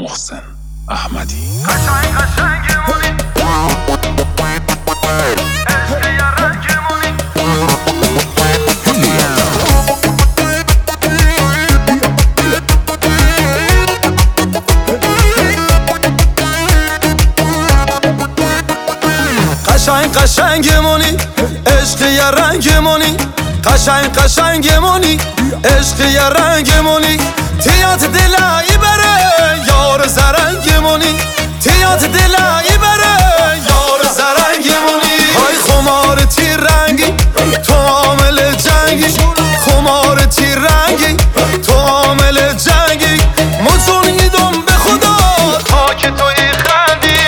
محسن احمدی. قشنگمونی عشق یه رنگمونی، قشنگمونی عشق یه رنگمونی، تیات دلایی بره یار زرنگمونی، تیات دلایی بره یار زرنگمونی. های خمار تیر رنگی تو عامل جنگی، خمار تیر رنگی تو عامل جنگی، مزونیدم به خدا تا که توی خندی.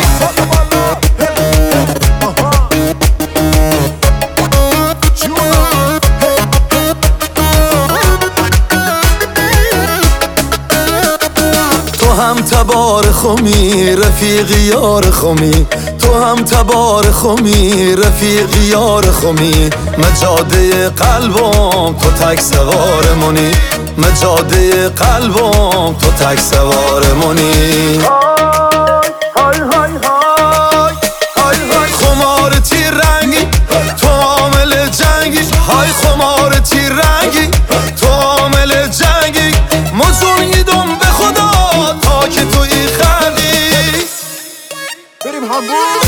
هم تبار خمی رفیقی یار خمی، تو هم تبار خمی رفیقی یار خمی، مجاده قلبم تو تک سوارمونی، مجاده قلبم تو تک سوارمونی. های های های های های خمار تیر رنگی تو عامل جنگی، های خمار تیر رنگی تو عامل جنگی، مزونیدم به خدا تا که توی خندی. بریم همبورگ.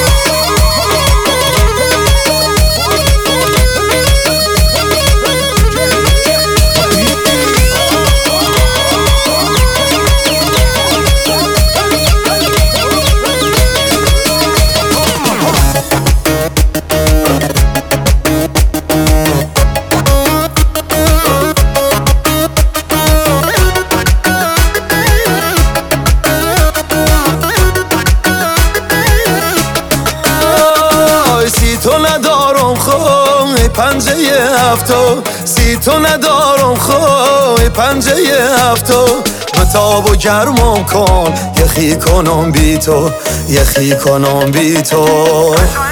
تو ندارم خوی پنجه هفتو، سی تو ندارم خوی پنجه هفتو، بتاب و گرمم کن یخی کنم بی تو، یخی کنم بی تو.